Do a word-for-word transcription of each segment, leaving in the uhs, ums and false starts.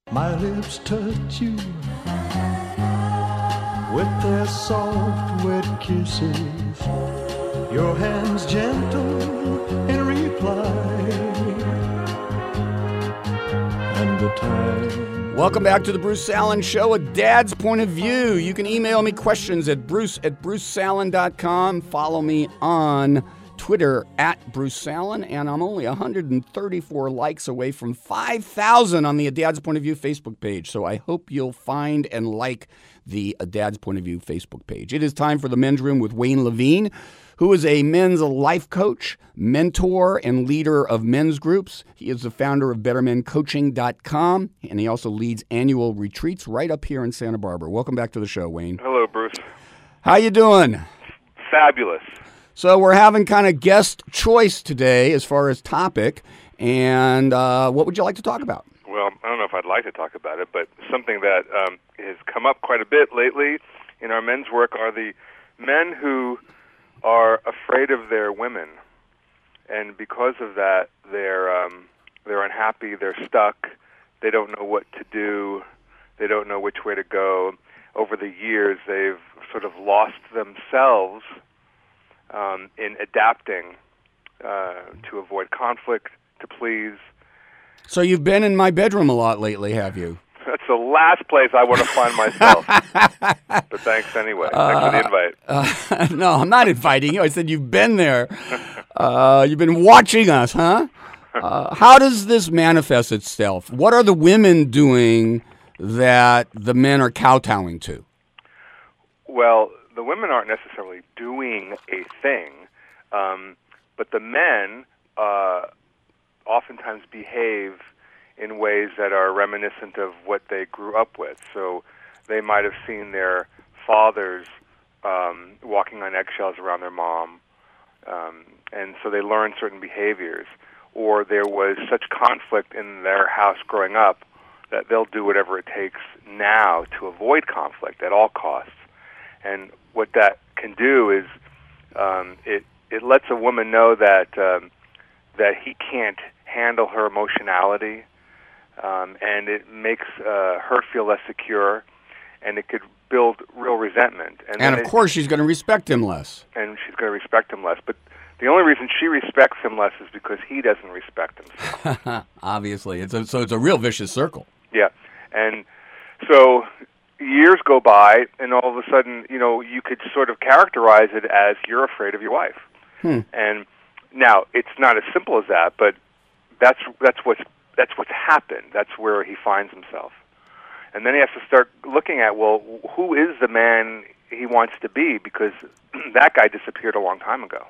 My lips touch you with their soft, wet kisses. Your hands gentle in reply. And the time. Welcome back to the Bruce Salen Show, a dad's point of view. You can email me questions at bruce at bruce salen dot com. Follow me on Twitter at Bruce Salen, and I'm only one hundred thirty-four likes away from five thousand on the A Dad's Point of View Facebook page. So I hope you'll find and like the A Dad's Point of View Facebook page. It is time for the Men's Room with Wayne Levine, who is a men's life coach, mentor, and leader of men's groups. He is the founder of better men coaching dot com, and he also leads annual retreats right up here in Santa Barbara. Welcome back to the show, Wayne. Hello, Bruce. How you doing? Fabulous. So we're having kind of guest choice today as far as topic, and uh, what would you like to talk about? Well, I don't know if I'd like to talk about it, but something that um, has come up quite a bit lately in our men's work are the men who are afraid of their women, and because of that, they're um, they're unhappy, they're stuck, they don't know what to do, they don't know which way to go. Over the years, they've sort of lost themselves um, in adapting uh, to avoid conflict, to please. So you've been in my bedroom a lot lately, have you? That's the last place I want to find myself. But thanks anyway. Thanks for the invite. Uh, no, I'm not inviting you. I said you've been there. Uh, you've been watching us, huh? Uh, how does this manifest itself? What are the women doing that the men are kowtowing to? Well, the women aren't necessarily doing a thing, um, but the men uh, oftentimes behave in ways that are reminiscent of what they grew up with. So they might have seen their fathers um, walking on eggshells around their mom, um, and so they learn certain behaviors. Or there was such conflict in their house growing up that they'll do whatever it takes now to avoid conflict at all costs. And what that can do is um, it it lets a woman know that um, that he can't handle her emotionality. Um, and it makes uh, her feel less secure, and it could build real resentment. And, and of it, course, she's going to respect him less. And she's going to respect him less. But the only reason she respects him less is because he doesn't respect himself. Obviously. It's a, so it's a real vicious circle. Yeah. And so years go by, and all of a sudden, you know, you could sort of characterize it as you're afraid of your wife. Hmm. And now, it's not as simple as that, but that's that's what's That's what's happened. That's where he finds himself. And then he has to start looking at, well, who is the man he wants to be? Because that guy disappeared a long time ago.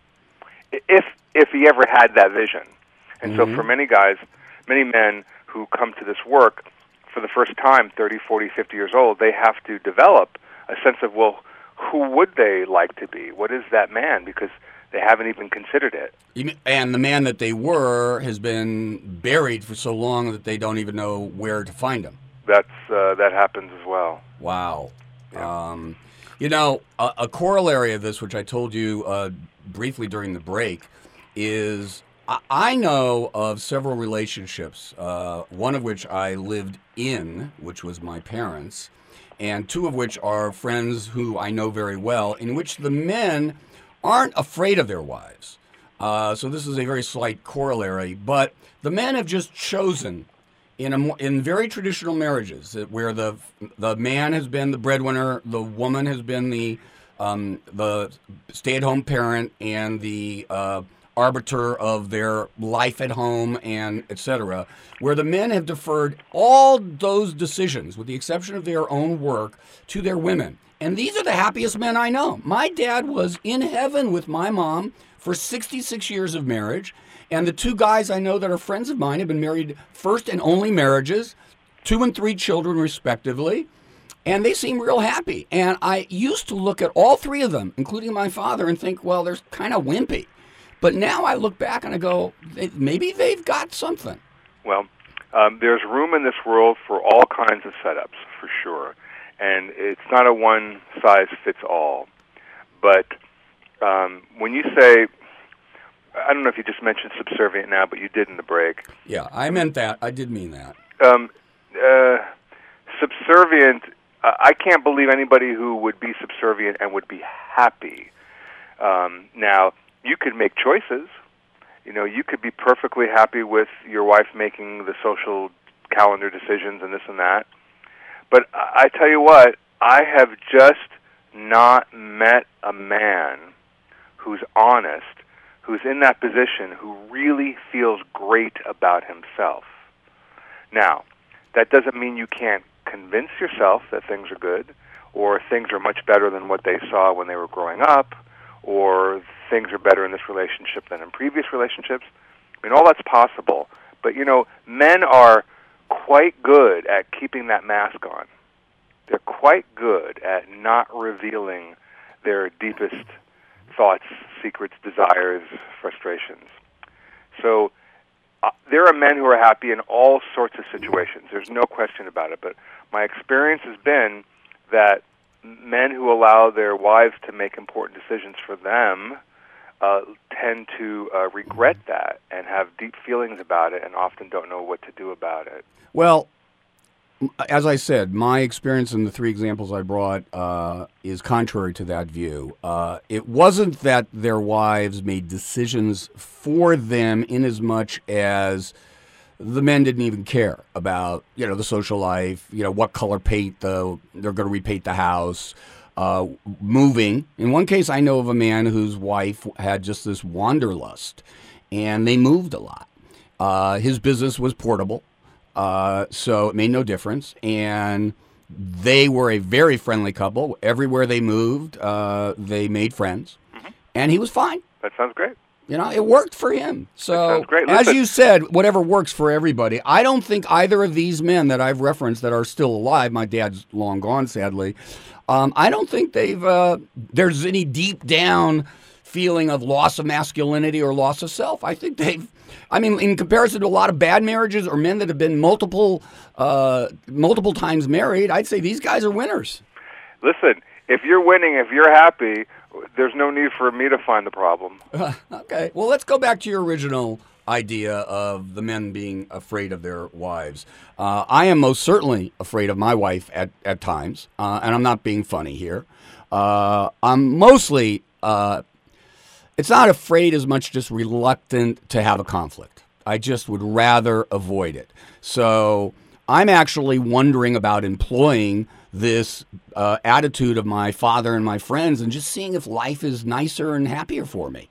If if he ever had that vision. And Mm-hmm. so for many guys, many men who come to this work for the first time, thirty, forty, fifty years old, they have to develop a sense of, well, who would they like to be? What is that man? Because they haven't even considered it. And the man that they were has been buried for so long that they don't even know where to find him. That's uh, that happens as well. Wow. Yeah. Um, you know, a, a corollary of this, which I told you uh, briefly during the break, is I, I know of several relationships, uh, one of which I lived in, which was my parents, and two of which are friends who I know very well, in which the men aren't afraid of their wives. Uh, so this is a very slight corollary, but the men have just chosen in a in very traditional marriages where the the man has been the breadwinner, the woman has been the um, the stay-at-home parent and the uh, arbiter of their life at home and et cetera, where the men have deferred all those decisions, with the exception of their own work, to their women. And these are the happiest men I know. My dad was in heaven with my mom for sixty-six years of marriage. And the two guys I know that are friends of mine have been married first and only marriages, two and three children respectively. And they seem real happy. And I used to look at all three of them, including my father, and think, well, they're kind of wimpy. But now I look back and I go, maybe they've got something. Well, um, there's room in this world for all kinds of setups, for sure. And it's not a one-size-fits-all. But um, when you say, I don't know if you just mentioned subservient now, but you did in the break. Yeah, I meant that. I did mean that. Um, uh, subservient, uh, I can't believe anybody who would be subservient and would be happy. Um, now, you could make choices. You know, you could be perfectly happy with your wife making the social calendar decisions and this and that. But I tell you what, I have just not met a man who's honest, who's in that position, who really feels great about himself. Now, that doesn't mean you can't convince yourself that things are good, or things are much better than what they saw when they were growing up, or things are better in this relationship than in previous relationships. I mean, all that's possible. But, you know, men are quite good at keeping that mask on. They're quite good at not revealing their deepest thoughts, secrets, desires, frustrations. So uh, there are men who are happy in all sorts of situations. There's no question about it. But my experience has been that men who allow their wives to make important decisions for them uh, tend to uh, regret that and have deep feelings about it and often don't know what to do about it. Well, as I said, my experience in the three examples I brought uh, is contrary to that view. Uh, it wasn't that their wives made decisions for them in as much as the men didn't even care about, you know, the social life, you know, what color paint the, they're going to repaint the house, uh, moving. In one case, I know of a man whose wife had just this wanderlust, and they moved a lot. Uh, his business was portable. Uh, so it made no difference, and they were a very friendly couple. Everywhere they moved, uh, they made friends, mm-hmm. and he was fine. That sounds great. You know, it worked for him. So, that sounds great. as you said, whatever works for everybody. I don't think either of these men that I've referenced that are still alive, my dad's long gone, sadly, um, I don't think they've, uh, there's any deep down feeling of loss of masculinity or loss of self. I think they've, I mean, in comparison to a lot of bad marriages or men that have been multiple uh, multiple times married, I'd say these guys are winners. Listen, if you're winning, if you're happy, there's no need for me to find the problem. Uh, okay. Well, let's go back to your original idea of the men being afraid of their wives. Uh, I am most certainly afraid of my wife at, at times, uh, and I'm not being funny here. Uh, I'm mostly... Uh, It's not afraid as much, just reluctant to have a conflict. I just would rather avoid it. So I'm actually wondering about employing this uh, attitude of my father and my friends and just seeing if life is nicer and happier for me.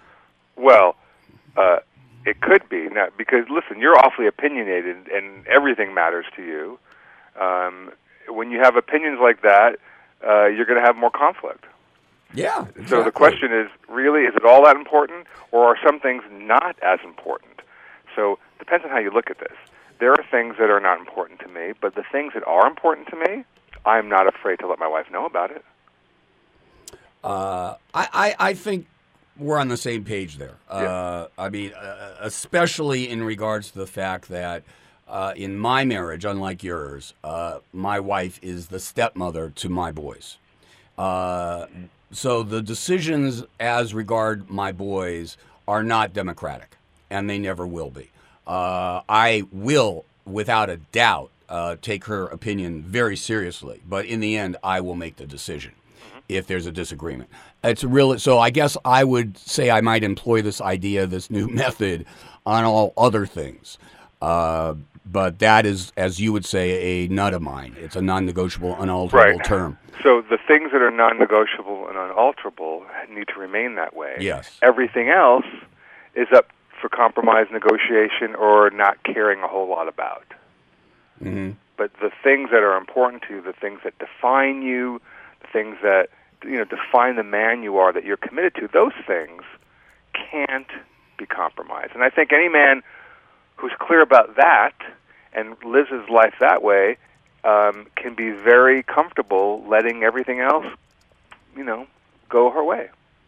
Well, uh, it could be. Now, because, listen, you're awfully opinionated and everything matters to you. Um, when you have opinions like that, uh, you're going to have more conflict. Yeah. Exactly. So the question is, really, is it all that important, or are some things not as important? So it depends on how you look at this. There are things that are not important to me, but the things that are important to me, I'm not afraid to let my wife know about it. Uh, I, I, I think we're on the same page there. Yeah. Uh, I mean, uh, especially in regards to the fact that uh, in my marriage, unlike yours, uh, my wife is the stepmother to my boys. Uh, so the decisions as regard my boys are not democratic, and they never will be. Uh, I will, without a doubt, uh, take her opinion very seriously, but in the end, I will make the decision if there's a disagreement. It's really, so I guess I would say I might employ this idea, this new method, on all other things. Uh, but that is, as you would say, a nut of mine. It's a non-negotiable, unalterable right. term. So the things that are non-negotiable and unalterable need to remain that way. Yes. Everything else is up for compromise, negotiation, or not caring a whole lot about. Mm-hmm. But the things that are important to you, the things that define you, the things that you know define the man you are that you're committed to, those things can't be compromised. And I think any man who's clear about that and lives his life that way um, can be very comfortable letting everything else, you know, go her way.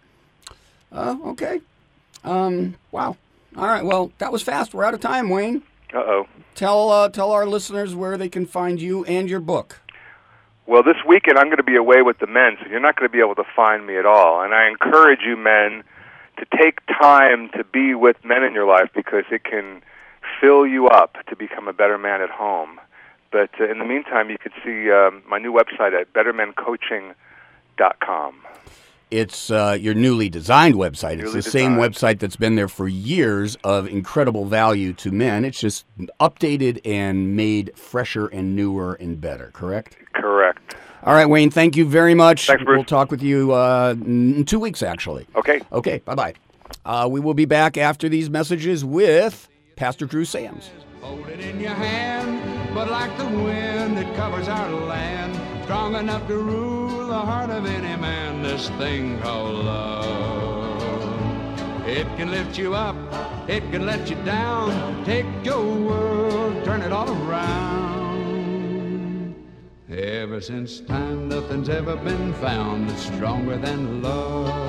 Uh, okay. Um, wow. All right. Well, that was fast. We're out of time, Wayne. Uh-oh. Tell uh, tell our listeners where they can find you and your book. Well, this weekend I'm going to be away with the men, so you're not going to be able to find me at all. And I encourage you men to take time to be with men in your life because it can fill you up to become a better man at home. But uh, in the meantime, you could see um, my new website at better men coaching dot com. It's uh, your newly designed website. It's Newly the same designed. website that's been there for years of incredible value to men. It's just updated and made fresher and newer and better, correct? Correct. All right, Wayne, thank you very much. Thanks, Bruce. We'll talk with you uh, in two weeks, actually. Okay. Okay, bye-bye. Uh, we will be back after these messages with Pastor Drew Sams. Hold it in your hand, but like the wind that covers our land, strong enough to rule the heart of any man, this thing called love. It can lift you up, it can let you down, take your world, turn it all around. Ever since time, nothing's ever been found that's stronger than love.